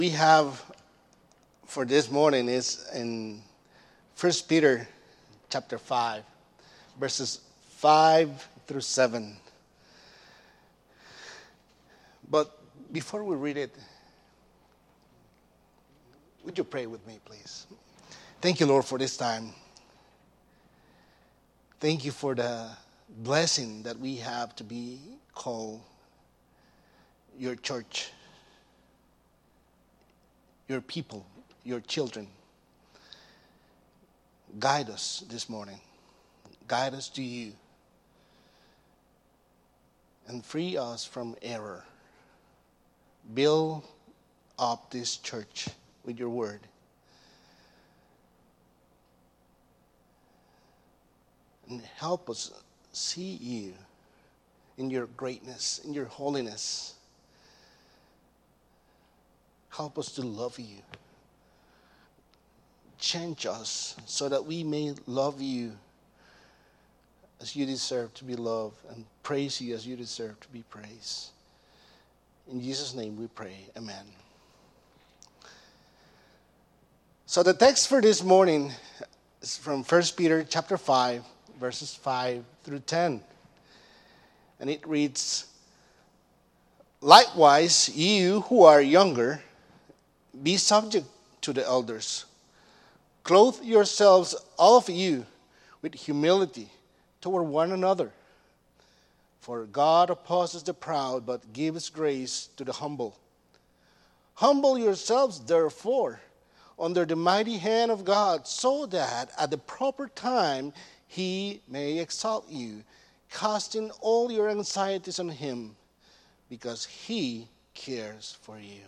We have for this morning is in 1 Peter chapter 5, verses 5 through 7. But before we read it, would you pray with me, please? Thank you, Lord, for this time. Thank you for the blessing that we have to be called your church, your people, your children. Guide us this morning. Guide us to you. And free us from error. Build up this church with your word. And help us see you in your greatness, in your holiness. Help us to love you. Change us so that we may love you as you deserve to be loved and praise you as you deserve to be praised. In Jesus' name we pray. Amen. So the text for this morning is from 1 Peter chapter 5, verses 5 through 10. And it reads, "Likewise, you who are younger, be subject to the elders. Clothe yourselves, all of you, with humility toward one another. For God opposes the proud, but gives grace to the humble. Humble yourselves, therefore, under the mighty hand of God, so that at the proper time he may exalt you, casting all your anxieties on him, because he cares for you."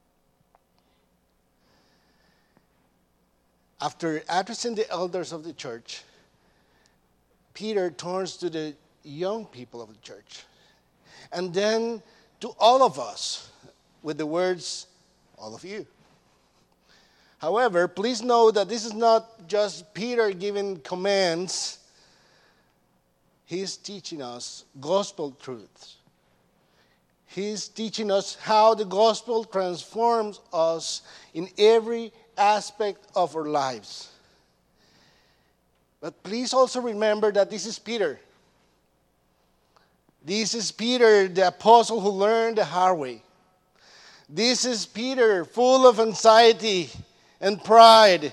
After addressing the elders of the church, Peter turns to the young people of the church, and then to all of us with the words, "all of you." However, please know that this is not just Peter giving commands. He's teaching us gospel truths. He's teaching us how the gospel transforms us in every aspect of our lives. But please also remember that this is Peter. This is Peter, the apostle who learned the hard way. This is Peter, full of anxiety and pride.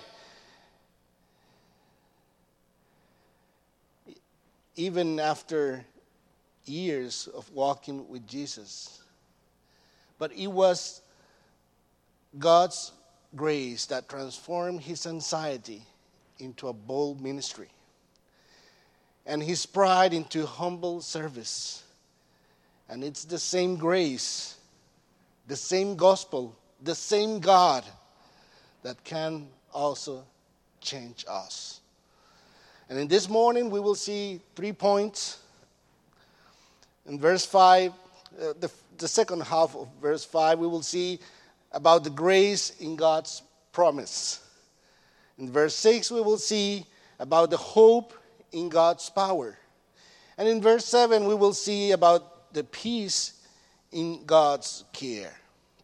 Even after years of walking with Jesus. But it was God's grace that transformed his anxiety into a bold ministry, and his pride into humble service. And it's the same grace, the same gospel, the same God that can also change us. And in this morning we will see 3 points. In verse 5, the second half of verse 5, we will see about the grace in God's promise. In verse 6, we will see about the hope in God's power. And in verse 7, we will see about the peace in God's care.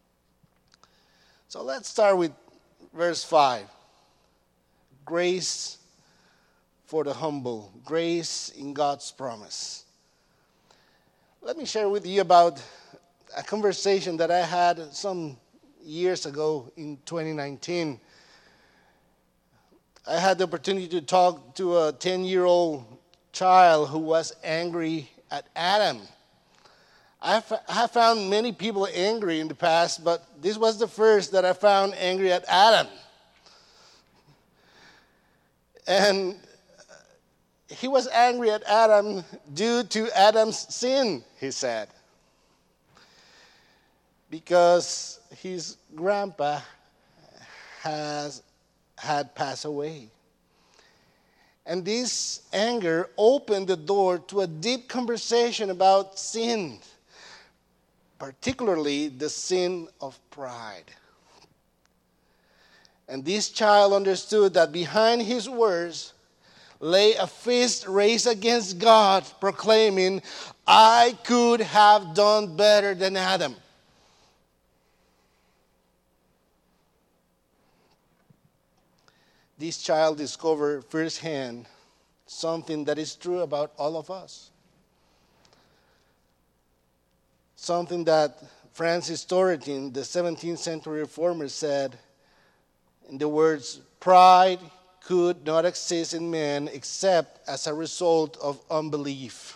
So let's start with verse 5. Grace for the humble. Grace in God's promise. Let me share with you about a conversation that I had some years ago in 2019. I had the opportunity to talk to a 10-year-old child who was angry at Adam. I have found many people angry in the past, but this was the first that I found angry at Adam. And he was angry at Adam due to Adam's sin, he said. Because his grandpa had passed away. And this anger opened the door to a deep conversation about sin, particularly the sin of pride. And this child understood that behind his words lay a fist raised against God, proclaiming, "I could have done better than Adam." this child discovered firsthand something that is true about all of us. Something that Francis Turretin, the 17th century reformer, said in the words, "Pride could not exist in man except as a result of unbelief."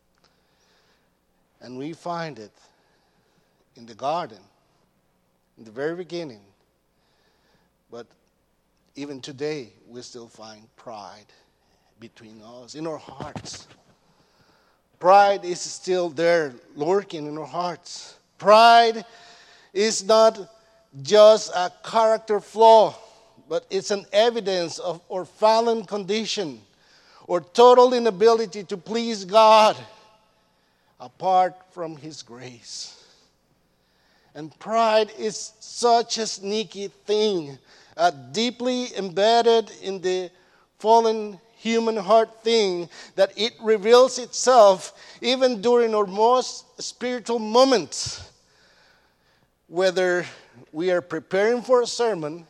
And we find it in the garden, in the very beginning. But even today, we still find pride between us, in our hearts. Pride is still there, lurking in our hearts. Pride is not just a character flaw, but it's an evidence of our fallen condition, or total inability to please God apart from His grace. And pride is such a sneaky thing, deeply embedded in the fallen human heart thing, that it reveals itself even during our most spiritual moments. Whether we are preparing for a sermon,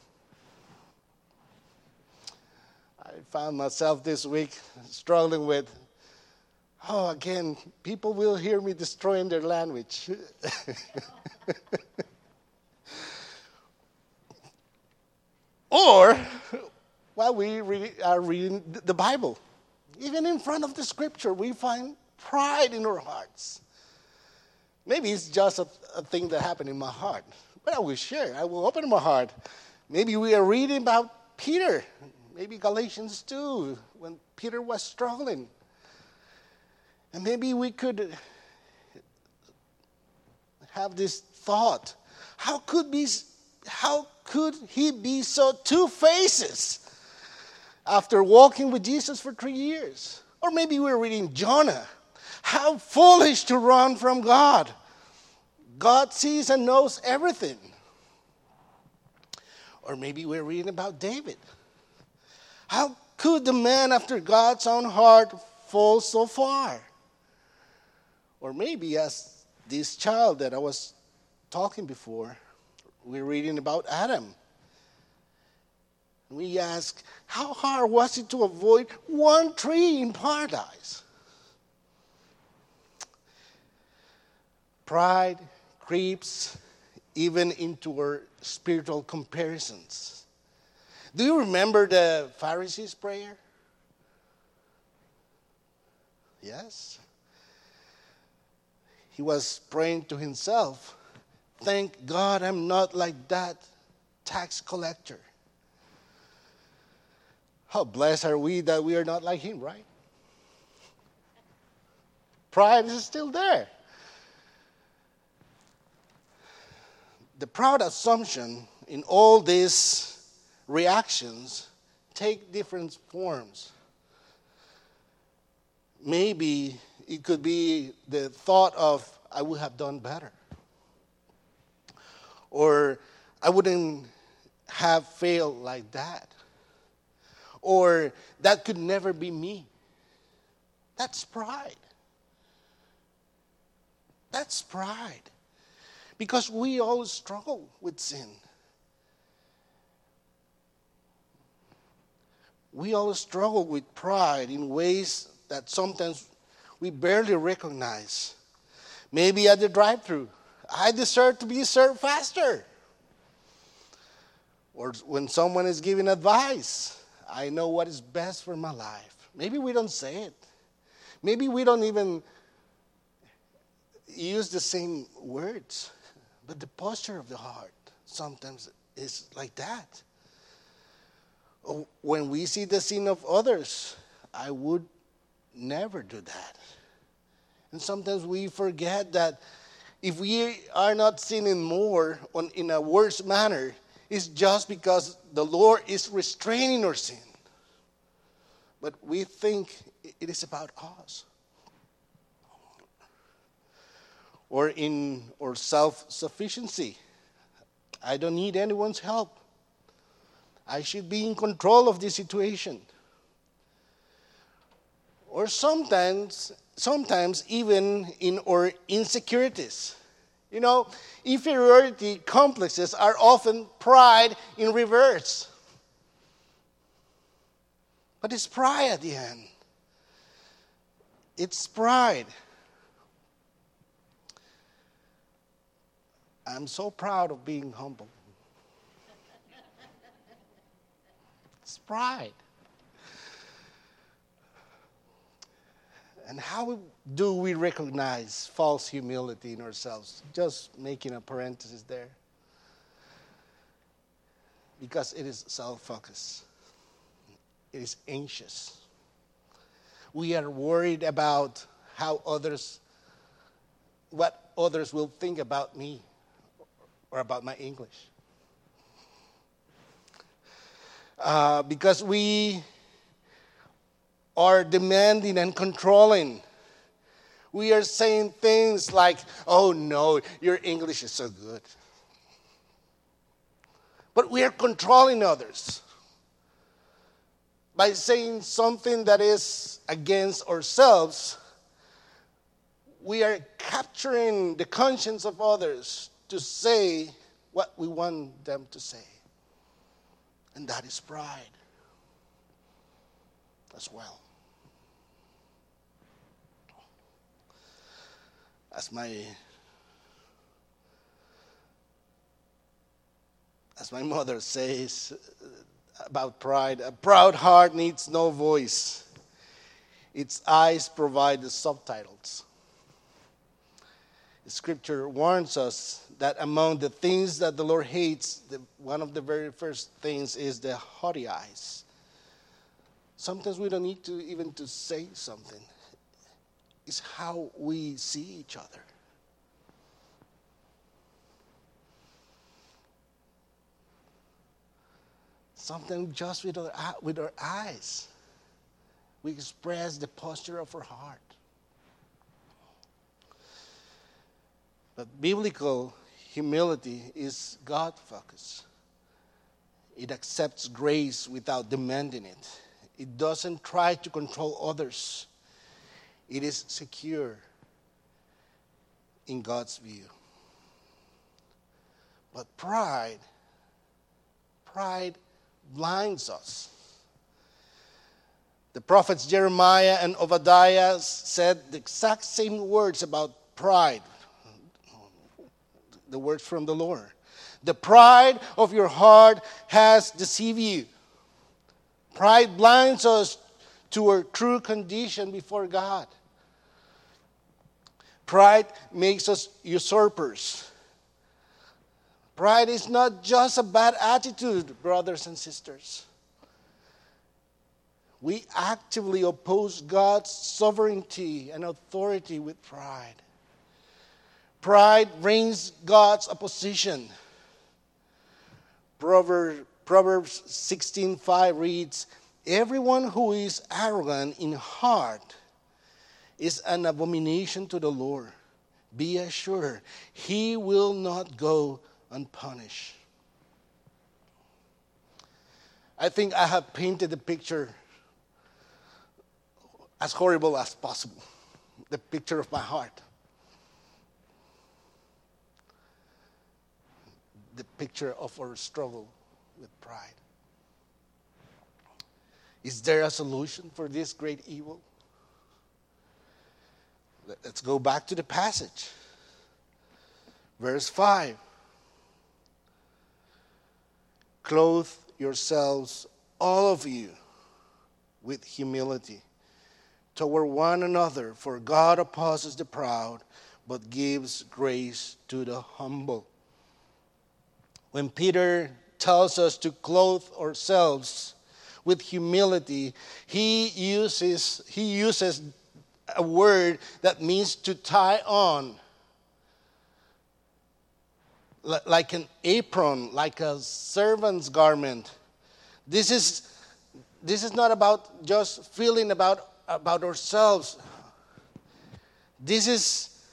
I found myself this week struggling with, again, people will hear me destroying their language. Or while we are reading the Bible, even in front of the Scripture, we find pride in our hearts. Maybe it's just a thing that happened in my heart, but I will share. I will open my heart. Maybe we are reading about Peter, maybe Galatians 2, when Peter was struggling. And maybe we could have this thought, how could he be so two-faced after walking with Jesus for 3 years? Or maybe we're reading Jonah. How foolish to run from God. God sees and knows everything. Or maybe we're reading about David. How could the man after God's own heart fall so far? Or maybe, as this child that I was talking before, we're reading about Adam. We ask, how hard was it to avoid one tree in paradise? Pride creeps even into our spiritual comparisons. Do you remember the Pharisees' prayer? Yes. He was praying to himself, "Thank God I'm not like that tax collector." How blessed are we that we are not like him, right? Pride is still there. The proud assumption in all these reactions take different forms. Maybe it could be the thought of, I would have done better. Or I wouldn't have failed like that. Or that could never be me. That's pride. That's pride. Because we all struggle with sin. We all struggle with pride in ways that sometimes we barely recognize. Maybe at the drive-thru, I deserve to be served faster. Or when someone is giving advice, I know what is best for my life. Maybe we don't say it. Maybe we don't even use the same words. But the posture of the heart sometimes is like that. When we see the sin of others, I would never do that. And sometimes we forget that if we are not sinning more in a worse manner, it's just because the Lord is restraining our sin. But we think it is about us. Or in our self-sufficiency. I don't need anyone's help. I should be in control of this situation. Or sometimes even in our insecurities. You know, inferiority complexes are often pride in reverse. But it's pride at the end. It's pride. I'm so proud of being humble. It's pride. And how do we recognize false humility in ourselves? Just making a parenthesis there. Because it is self-focused. It is anxious. We are worried about what others will think about me or about my English. Because we are demanding and controlling. We are saying things like, oh no, your English is so good. But we are controlling others by saying something that is against ourselves. We are capturing the conscience of others to say what we want them to say. And that is pride as well. As my mother says about pride, a proud heart needs no voice. Its eyes provide the subtitles. The scripture warns us that among the things that the Lord hates, one of the very first things is the haughty eyes. Sometimes we don't need to even to say something. It's how we see each other. Sometimes just with our eyes, we express the posture of our heart. But biblical humility is God-focused. It accepts grace without demanding it. It doesn't try to control others. It is secure in God's view. But pride blinds us. The prophets Jeremiah and Obadiah said the exact same words about pride. The words from the Lord. The pride of your heart has deceived you. Pride blinds us to our true condition before God. Pride makes us usurpers. Pride is not just a bad attitude, brothers and sisters. We actively oppose God's sovereignty and authority with pride. Pride brings God's opposition. Proverbs 16:5 reads, everyone who is arrogant in heart is an abomination to the Lord. Be assured, he will not go unpunished. I think I have painted the picture as horrible as possible. The picture of my heart. The picture of our struggle with pride. Is there a solution for this great evil? Let's go back to the passage. Verse 5. Clothe yourselves, all of you, with humility toward one another, for God opposes the proud, but gives grace to the humble. When Peter tells us to clothe ourselves with humility, he uses a word that means to tie on, like an apron, like a servant's garment. This is not about just feeling about ourselves. This is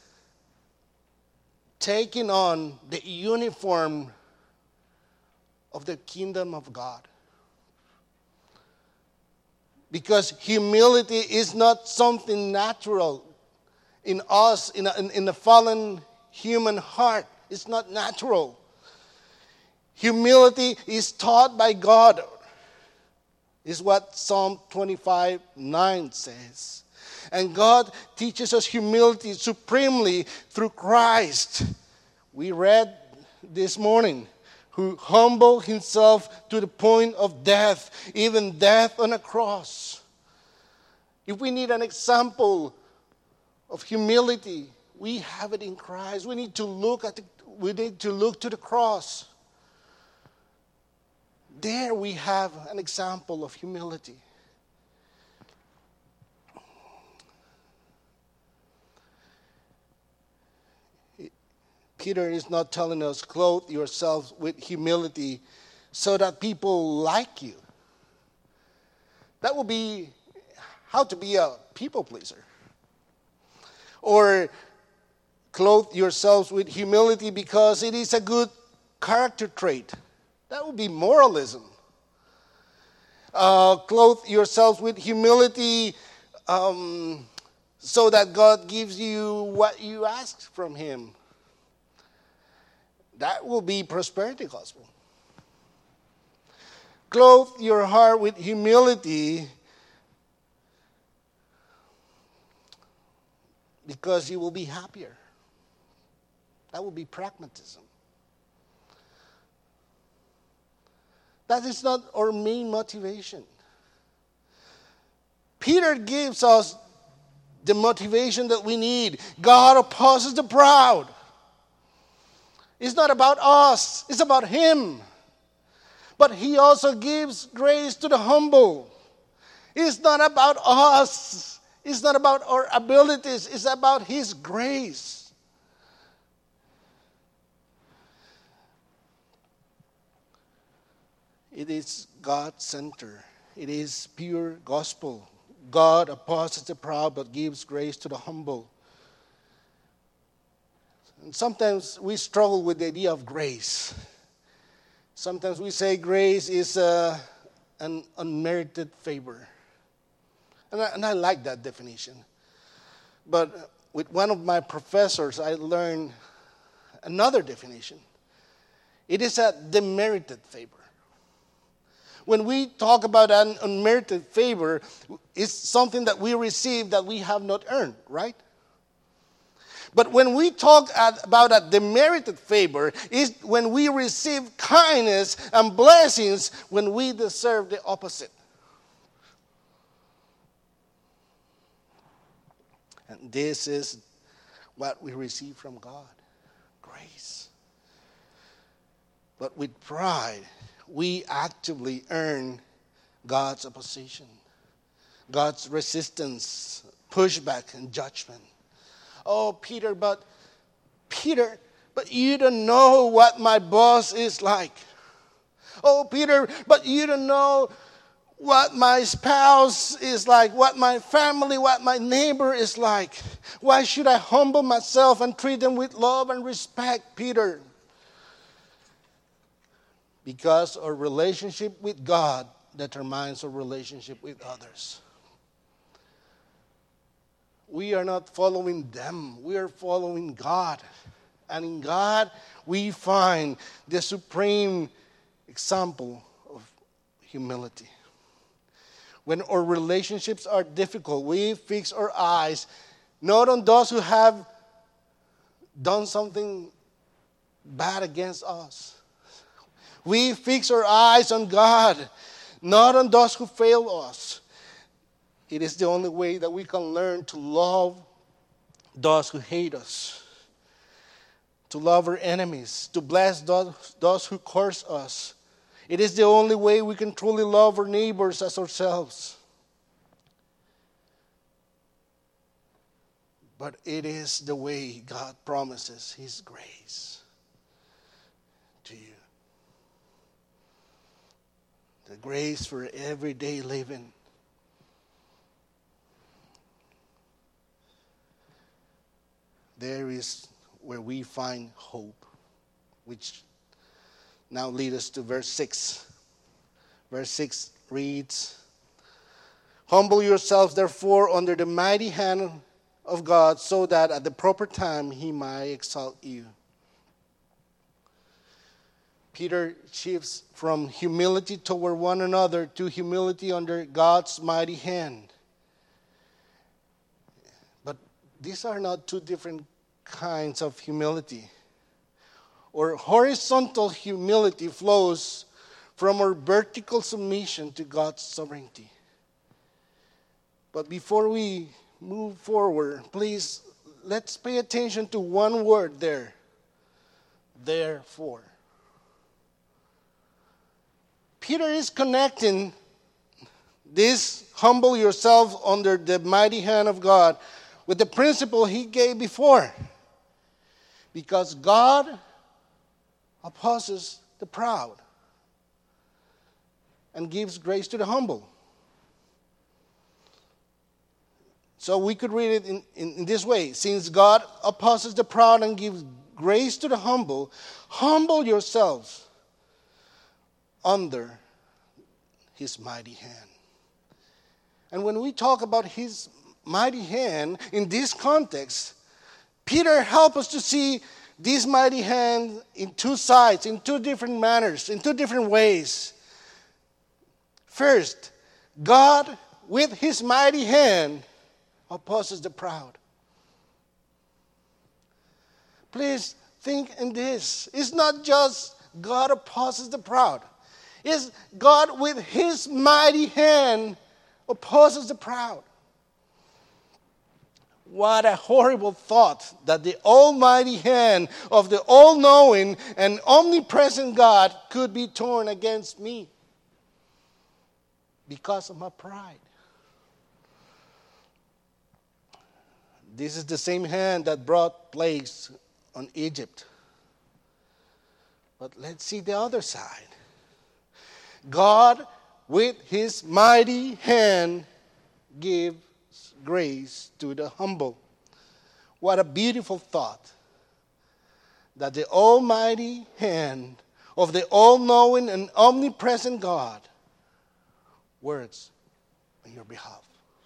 taking on the uniform of the kingdom of God. Because humility is not something natural in us, in the fallen human heart. It's not natural. Humility is taught by God. is what Psalm 25:9 says. And God teaches us humility supremely through Christ. We read this morning, who humbled himself to the point of death, even death on a cross. If we need an example of humility, we have it in Christ. We need to look to the cross. There we have an example of humility. Peter is not telling us, clothe yourselves with humility so that people like you. That would be how to be a people pleaser. Or clothe yourselves with humility because it is a good character trait. That would be moralism. Clothe yourselves with humility so that God gives you what you ask from him. That will be prosperity gospel. Clothe your heart with humility because you will be happier. That will be pragmatism. That is not our main motivation. Peter gives us the motivation that we need. God opposes the proud. It's not about us. It's about him. But he also gives grace to the humble. It's not about us. It's not about our abilities. It's about his grace. It is God-centered. It is pure gospel. God opposes the proud but gives grace to the humble. And sometimes we struggle with the idea of grace. Sometimes we say grace is an unmerited favor. And I like that definition. But with one of my professors, I learned another definition. It is a demerited favor. When we talk about an unmerited favor, it's something that we receive that we have not earned, right? But when we talk about a demerited favor, is when we receive kindness and blessings when we deserve the opposite. And this is what we receive from God, grace. But with pride, we actively earn God's opposition, God's resistance, pushback, and judgment. Oh, Peter, but you don't know what my boss is like. Oh, Peter, but you don't know what my spouse is like, what my family, what my neighbor is like. Why should I humble myself and treat them with love and respect, Peter? Because our relationship with God determines our relationship with others. We are not following them. We are following God. And in God, we find the supreme example of humility. When our relationships are difficult, we fix our eyes not on those who have done something bad against us. We fix our eyes on God, not on those who fail us. It is the only way that we can learn to love those who hate us, to love our enemies, to bless those who curse us. It is the only way we can truly love our neighbors as ourselves. But it is the way God promises His grace to you. The grace for everyday living. There is where we find hope, which now leads us to verse 6. Verse 6 reads, "Humble yourselves, therefore, under the mighty hand of God, so that at the proper time He might exalt you." Peter shifts from humility toward one another to humility under God's mighty hand. But these are not two different kinds of humility. Or horizontal humility flows from our vertical submission to God's sovereignty. But before we move forward, please, let's pay attention to one word there. Therefore. Peter is connecting this humble yourself under the mighty hand of God with the principle he gave before. Because God opposes the proud and gives grace to the humble. So we could read it in this way. Since God opposes the proud and gives grace to the humble, humble yourselves under his mighty hand. And when we talk about his mighty hand in this context, Peter helps us to see this mighty hand in two sides, in two different manners, in two different ways. First, God with his mighty hand opposes the proud. Please think in this. It's not just God opposes the proud. It's God with his mighty hand opposes the proud. What a horrible thought that the almighty hand of the all-knowing and omnipresent God could be torn against me because of my pride. This is the same hand that brought plagues on Egypt. But let's see the other side. God, with his mighty hand, gives grace to the humble. What a beautiful thought that the almighty hand of the all-knowing and omnipresent God works on your behalf.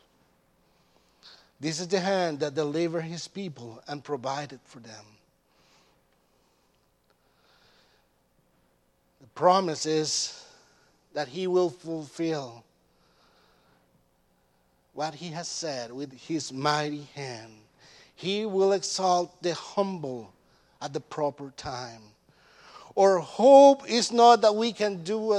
This is the hand that delivered his people and provided for them. The promise is that he will fulfill what he has said with his mighty hand. He will exalt the humble at the proper time. Our hope is not that we can do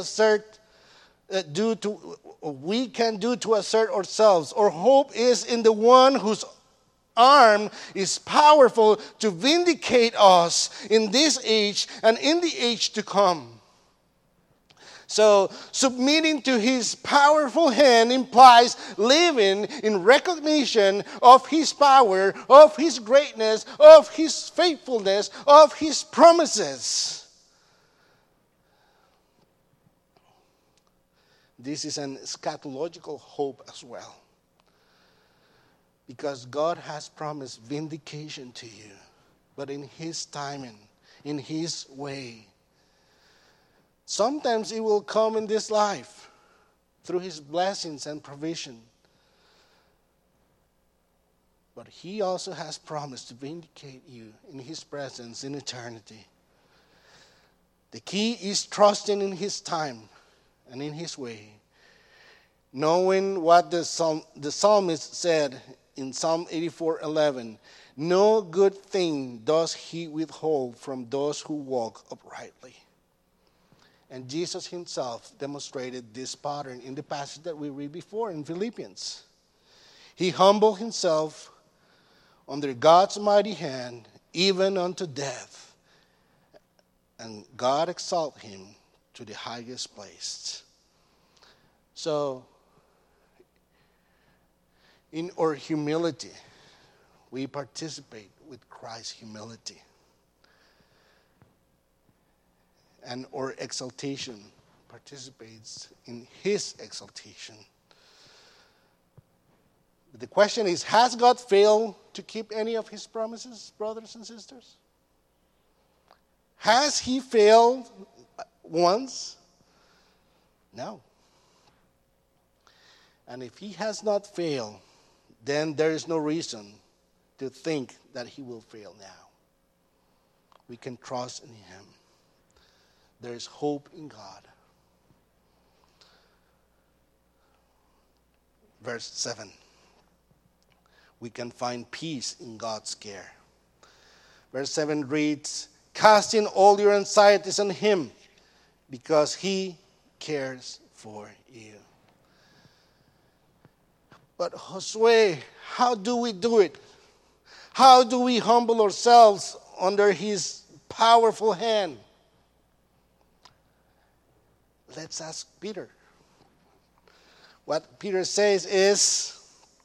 to assert ourselves. Our hope is in the one whose arm is powerful to vindicate us in this age and in the age to come. So, submitting to his powerful hand implies living in recognition of his power, of his greatness, of his faithfulness, of his promises. This is an eschatological hope as well. Because God has promised vindication to you, but in his timing, in his way. Sometimes it will come in this life through his blessings and provision. But he also has promised to vindicate you in his presence in eternity. The key is trusting in his time and in his way. Knowing what the psalmist said in Psalm 84:11, no good thing does he withhold from those who walk uprightly. And Jesus himself demonstrated this pattern in the passage that we read before in Philippians. He humbled himself under God's mighty hand, even unto death. And God exalted him to the highest place. So, in our humility, we participate with Christ's humility. And our exaltation participates in his exaltation. But the question is, has God failed to keep any of his promises, brothers and sisters? Has he failed once? No. And if he has not failed, then there is no reason to think that he will fail now. We can trust in him. there is hope in God. Verse 7. We can find peace in God's care. Verse 7 reads, casting all your anxieties on him because he cares for you. But Josue, how do we do it? How do we humble ourselves under his powerful hand? Let's ask Peter. What Peter says is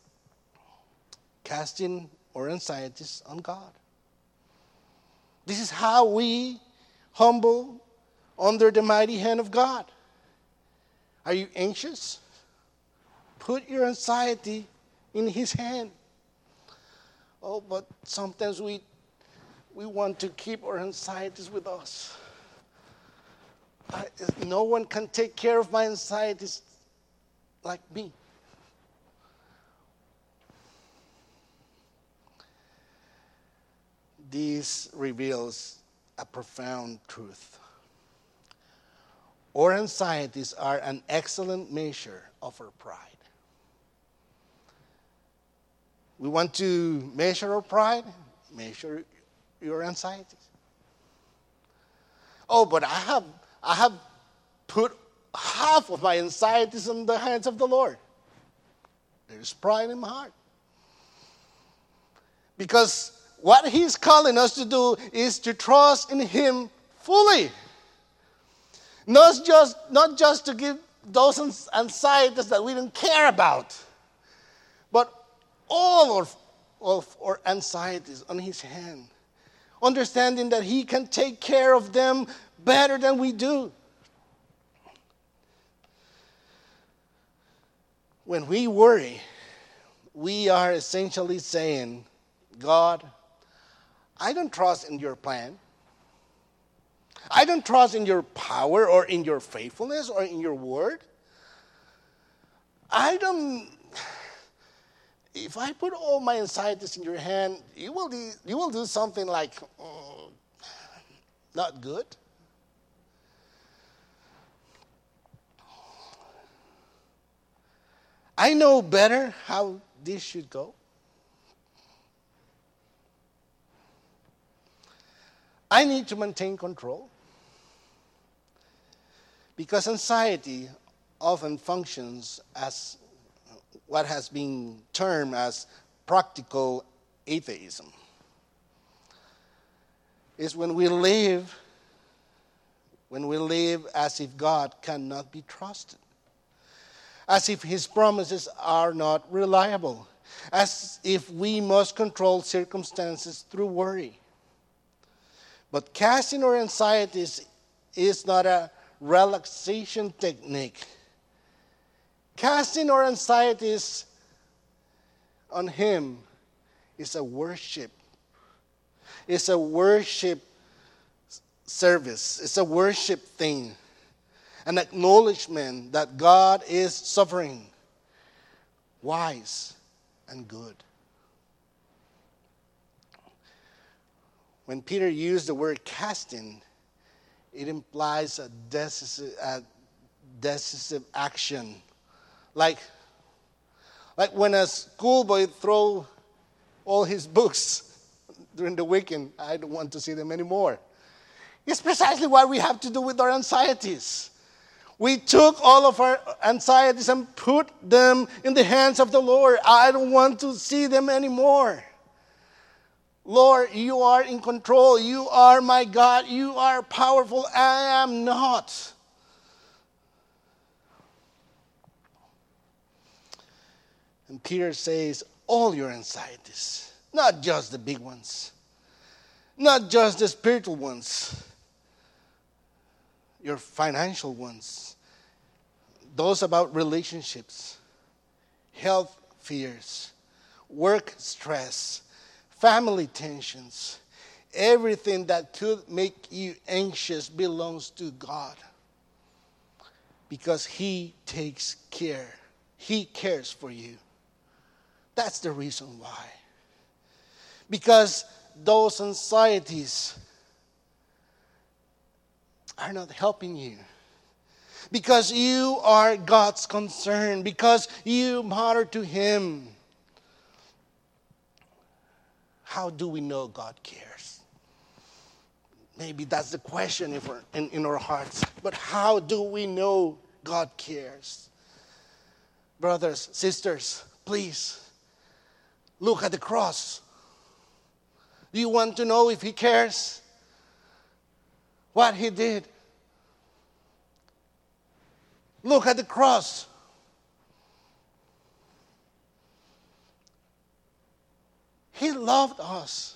casting our anxieties on God. This is how we humble under the mighty hand of God. Are you anxious? Put your anxiety in his hand. Oh, but sometimes we want to keep our anxieties with us. No one can take care of my anxieties like me. This reveals a profound truth. Our anxieties are an excellent measure of our pride. We want to measure our pride, measure your anxieties. Oh, but I have put half of my anxieties in the hands of the Lord. There's pride in my heart. Because what he's calling us to do is to trust in him fully. Not just to give those anxieties that we don't care about, but all of our anxieties on his hand. Understanding that he can take care of them better than we do. When we worry, we are essentially saying, God, I don't trust in your plan. I don't trust in your power or in your faithfulness or in your word. If I put all my anxieties in your hand, you will do something like not good. I know better how this should go. I need to maintain control. Because anxiety often functions as what has been termed as practical atheism. It's when we live as if God cannot be trusted. As if his promises are not reliable. As if we must control circumstances through worry. But casting our anxieties is not a relaxation technique. Casting our anxieties on him is a worship. It's a worship service. It's a worship thing. An acknowledgement that God is sovereign, wise, and good. When Peter used the word casting, it implies a decisive action. Like when a schoolboy throws all his books during the weekend, I don't want to see them anymore. It's precisely what we have to do with our anxieties. We took all of our anxieties and put them in the hands of the Lord. I don't want to see them anymore. Lord, you are in control. You are my God. You are powerful. I am not. And Peter says, all your anxieties, not just the big ones, not just the spiritual ones, your financial ones, those about relationships, health fears, work stress, family tensions, everything that could make you anxious belongs to God. Because he takes care. He cares for you. That's the reason why. Because those anxieties are not helping you. Because you are God's concern. Because you matter to Him. How do we know God cares? Maybe that's the question in our hearts. But how do we know God cares? Brothers, sisters, please look at the cross. Do you want to know if He cares? What He did? Look at the cross. He loved us.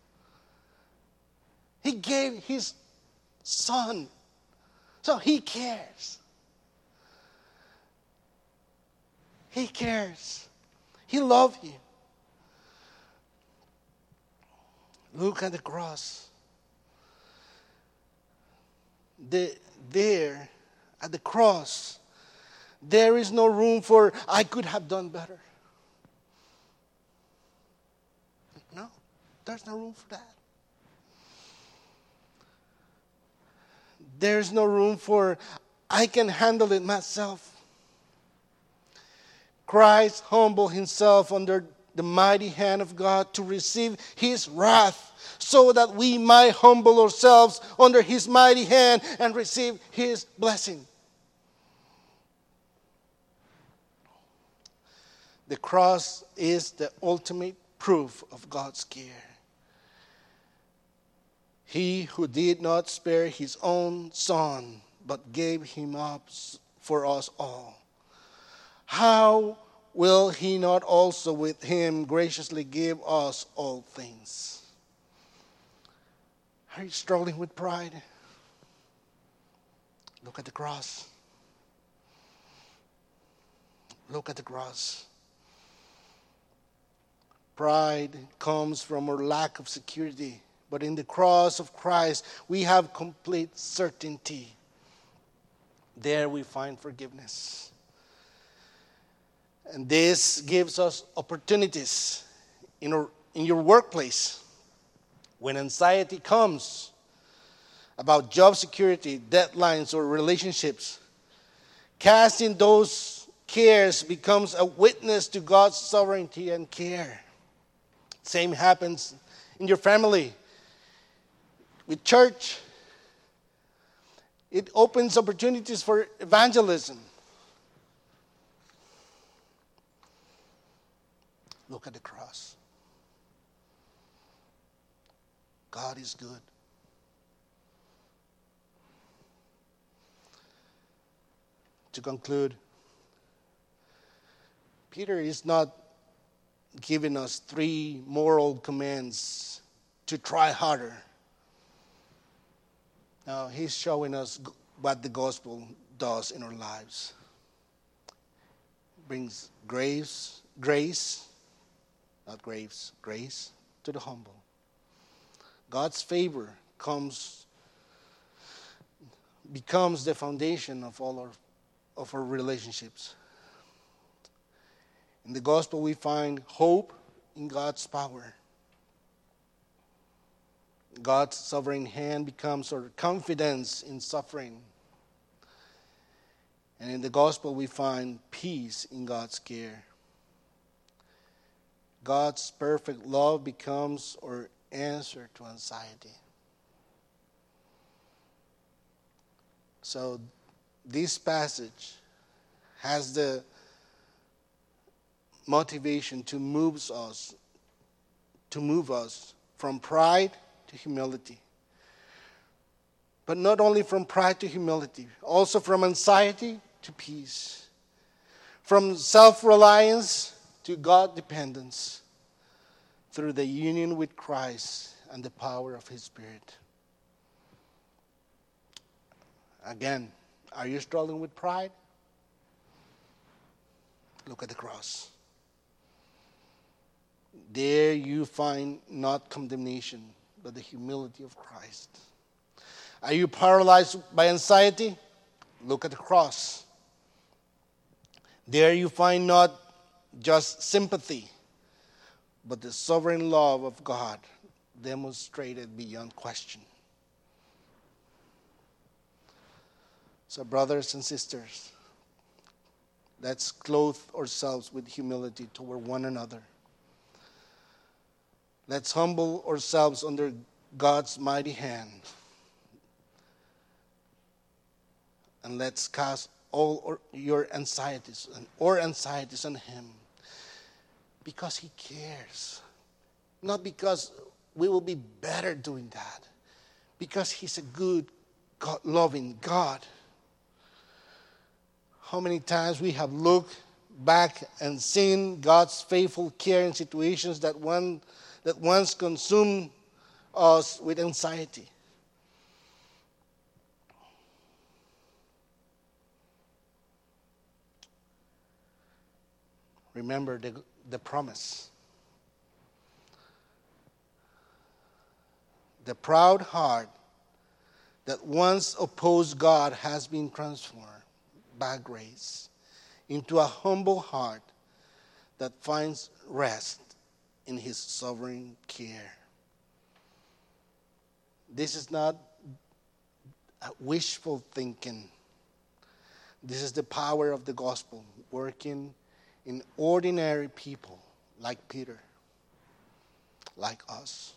He gave His Son. So He cares. He cares. He loved you. Look at the cross. There, at the cross, there is no room for, I could have done better. No, there's no room for that. There's no room for, I can handle it myself. Christ humbled Himself under the mighty hand of God to receive His wrath, so that we might humble ourselves under His mighty hand and receive His blessing. The cross is the ultimate proof of God's care. He who did not spare His own Son, but gave Him up for us all, how will He not also with Him graciously give us all things? Are you struggling with pride? Look at the cross. Look at the cross. Pride comes from our lack of security. But in the cross of Christ, we have complete certainty. There we find forgiveness. And this gives us opportunities in your workplace. When anxiety comes about job security, deadlines, or relationships, casting those cares becomes a witness to God's sovereignty and care. Same happens in your family. With church, it opens opportunities for evangelism. Look at the cross. God is good. To conclude, Peter is not giving us 3 moral commands to try harder. Now, he's showing us what the gospel does in our lives. It brings grace to the humble. God's favor becomes the foundation of all of our relationships. In the gospel, we find hope in God's power. God's sovereign hand becomes our confidence in suffering. And in the gospel, we find peace in God's care. God's perfect love becomes our answer to anxiety. So this passage has the motivation to move us from pride to humility. But not only from pride to humility, also from anxiety to peace, from self-reliance to God-dependence, through the union with Christ and the power of His Spirit. Again, are you struggling with pride? Look at the cross. There you find not condemnation, but the humility of Christ. Are you paralyzed by anxiety? Look at the cross. There you find not just sympathy, but the sovereign love of God demonstrated beyond question. So, brothers and sisters, let's clothe ourselves with humility toward one another. Let's humble ourselves under God's mighty hand. And let's cast all your anxieties and our anxieties on Him. Because He cares. Not because we will be better doing that. Because He's a good, loving God. How many times we have looked back and seen God's faithful care in situations that once consumed us with anxiety. Remember the promise. The proud heart that once opposed God has been transformed by grace into a humble heart that finds rest in His sovereign care. This is not wishful thinking. This is the power of the gospel working in ordinary people like Peter, like us.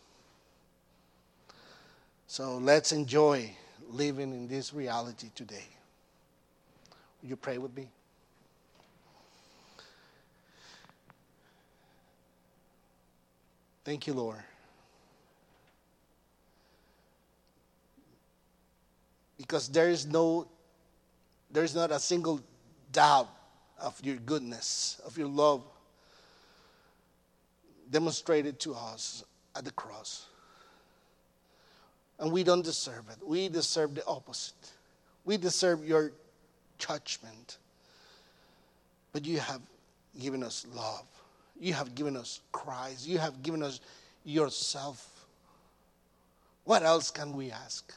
So let's enjoy living in this reality today. Will you pray with me? Thank you, Lord. Because there is not a single doubt of your goodness, of your love demonstrated to us at the cross. And we don't deserve it. We deserve the opposite. We deserve your judgment. But you have given us love. You have given us Christ. You have given us yourself. What else can we ask?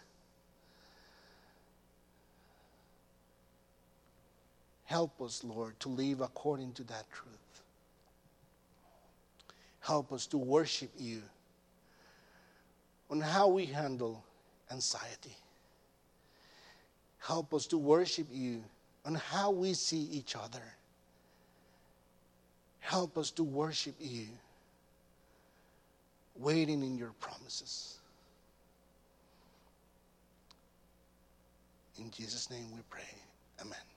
Help us, Lord, to live according to that truth. Help us to worship you on how we handle anxiety. Help us to worship you on how we see each other. Help us to worship you waiting in your promises. In Jesus' name we pray. Amen.